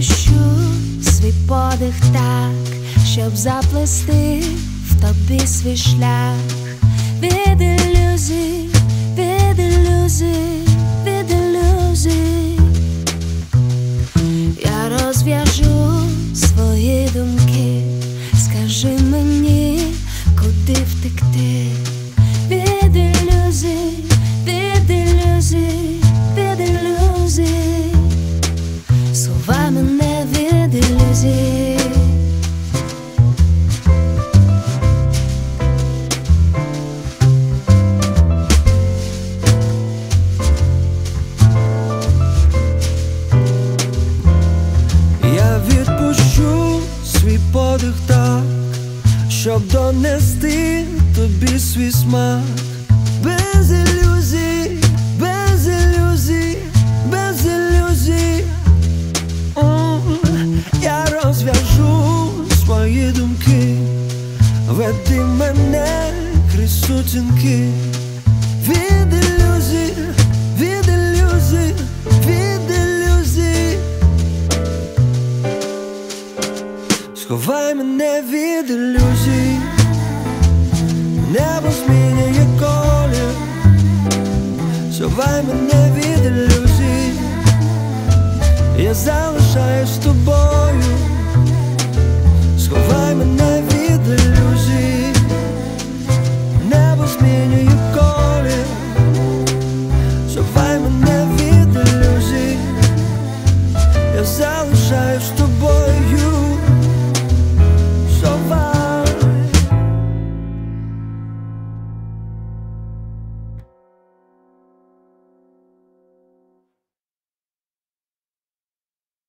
відпущу свій подих так, щоб заплести в тобі свій шлях. Від ілюзій, від ілюзій, від ілюзій я розв'яжу свої думки. Скажи мені, куди втекти. Від ілюзій, від ілюзій, від ілюзій, сховай мене від ілюзій. Я відпущу свій подих так, щоб донести тобі свій смак. Без ілюзій, без ілюзій, без ілюзій. Я розв'яжу свої думки. Веди мене крізь сутінки. Від ілюзій, від ілюзій, від ілюзій, сховай мене від ілюзій. Небо змінює колір, сховай мене від ілюзій. Я залишаюсь з тобою, сховай мене від ілюзій. Небо змінює колір, сховай мене від ілюзій. Я залишаюсь з тобою.